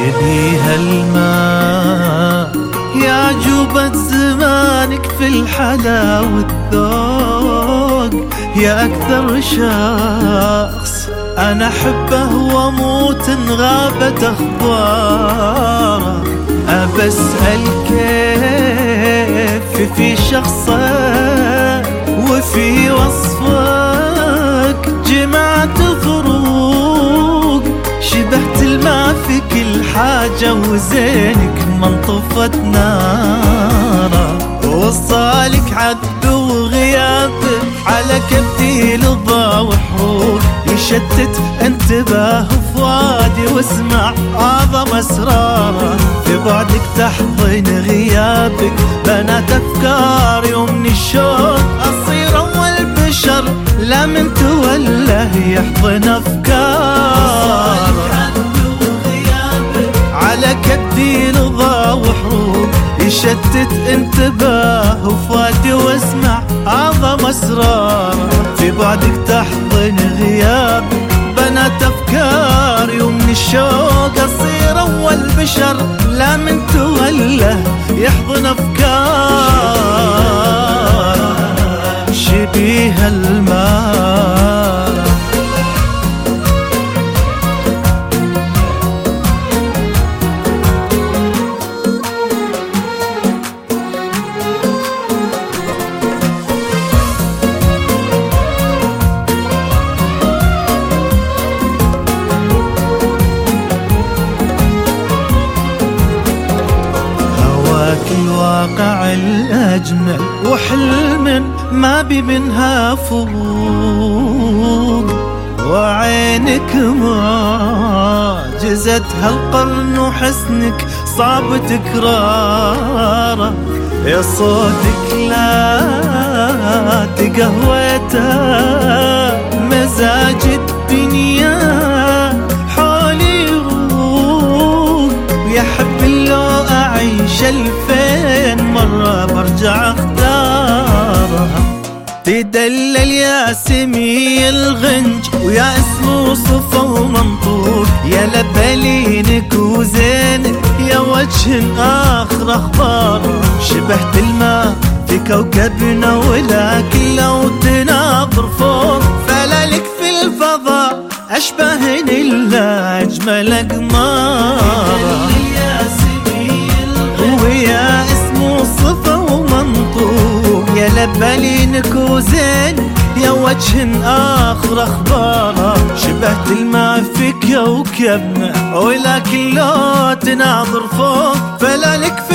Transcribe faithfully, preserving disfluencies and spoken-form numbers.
شبيه الماء يا عجوبة زمانك في الحلا والذوق، يا أكثر شخص أنا أحبه وأموت إن غابت أخباره. أبسأل كيف في شخصك وفي وصفك جمعت الفروق، شبهت الماء في كل حاجة وزينك من طفت ناره. وصالك عد وغيابك على كبدي لظى وحروق، يشتت انتباه فؤادي واسمع أعظم أسراره. في بعدك تحضن غيابك بنات أفكاري، ومن الشوق أصير أول بشر لا من توله يحضن أفكاره. على كبدي لظى وحروق، يشتت انتباه وفؤادي واسمع أعظم أسراره. في بعدك تحضن غيابك بنات أفكاري، ومن الشوق أصير أول بشر لا من توله يحضن أفكاره. شبيه الماء الواقع الأجمل وحلم ما بي منها فوق، وعينك معجزة هالقرن وحسنك صعب تكراره. يا صوتك لا تقهوته مزاج الدنيا حولي يروق، ويا حب لو أعيش الفين مرة برجع اختارها. تدلل يا سمي الغنج ويا اسم وصفة ومنطوق، يا لبالينك وزينك يا وجه آخر أخباره. شبهت الماء في كوكبنا ولكن لو تناظر فوق فلالك في الفضاء أشبهن إلا أجمل أقماره. ويا اسم وصفة ومنطوق، يا لبالينك وزين يا وجه آخر أخباره. شبهت الماء في كوكبنا ولكن لو تناظر فوق فلالك في